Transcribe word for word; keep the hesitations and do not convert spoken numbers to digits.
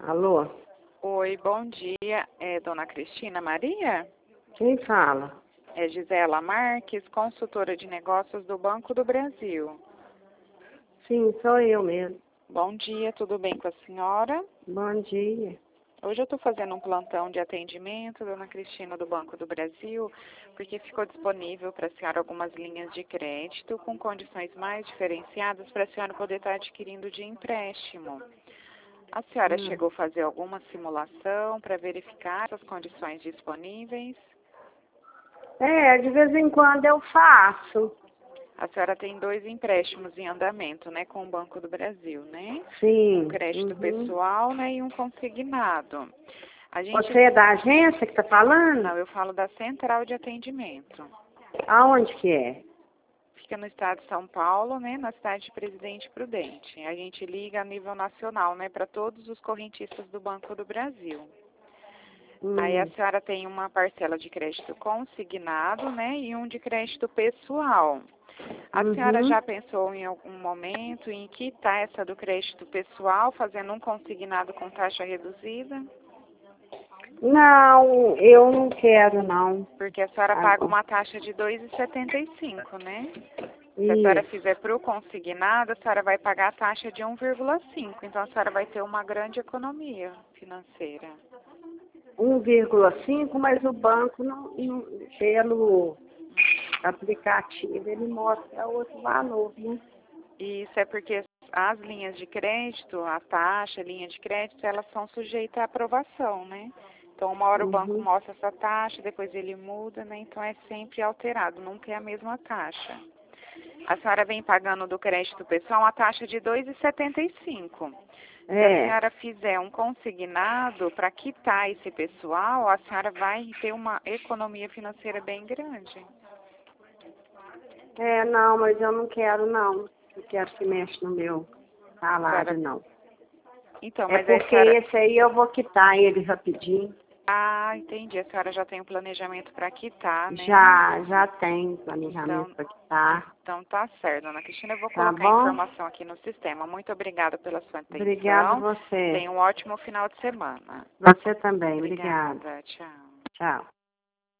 Alô? Oi, bom dia. É dona Cristina Maria? Quem fala? É Gisela Marques, consultora de negócios do Banco do Brasil. Sim, sou eu mesmo. Bom dia, tudo bem com a senhora? Bom dia. Hoje eu estou fazendo um plantão de atendimento, dona Cristina, do Banco do Brasil, porque ficou disponível para a senhora algumas linhas de crédito com condições mais diferenciadas para a senhora poder estar adquirindo de empréstimo. A senhora Hum. chegou a fazer alguma simulação para verificar essas condições disponíveis? É, de vez em quando eu faço. A senhora tem dois empréstimos em andamento, né, com o Banco do Brasil, né? Sim. Um crédito Uhum. pessoal, né, e um consignado. A gente... Você é da agência que tá falando? Não, eu falo da Central de Atendimento. Aonde que é? Fica no estado de São Paulo, né, na cidade de Presidente Prudente. A gente liga a nível nacional, né, para todos os correntistas do Banco do Brasil. Hum. Aí a senhora tem uma parcela de crédito consignado, né, e um de crédito pessoal. A Uhum. senhora já pensou em algum momento em quitar essa do crédito pessoal, fazendo um consignado com taxa reduzida? Não, eu não quero, não. Porque a senhora Ah, paga bom. uma taxa de dois vírgula setenta e cinco, né? Se a senhora Isso. fizer para o consignado, a senhora vai pagar a taxa de um vírgula cinco. Então a senhora vai ter uma grande economia financeira. um vírgula cinco, mas o banco, não, não, pelo aplicativo, ele mostra outro valor, né? Isso é porque as linhas de crédito, a taxa, a linha de crédito, elas são sujeitas à aprovação, né? Então, uma hora o banco Uhum. mostra essa taxa, depois ele muda, né? Então, é sempre alterado, nunca é a mesma taxa. A senhora vem pagando do crédito pessoal uma taxa de dois vírgula setenta e cinco. Se a É. senhora fizer um consignado para quitar esse pessoal, a senhora vai ter uma economia financeira bem grande. É, não, mas eu não quero, não. Não quero que mexa no meu A salário, senhora... não. Então, É mas a porque senhora... esse aí eu vou quitar ele rapidinho. Ah, entendi. A senhora já tem um planejamento para quitar, né? Já, já tem Então, planejamento para quitar. então tá certo, dona Cristina. Eu vou Tá colocar a bom? informação aqui no sistema. Muito obrigada pela sua Obrigada a atenção. você. Tenha um ótimo final de semana. Você também, obrigada. Obrigada. Tchau. Tchau.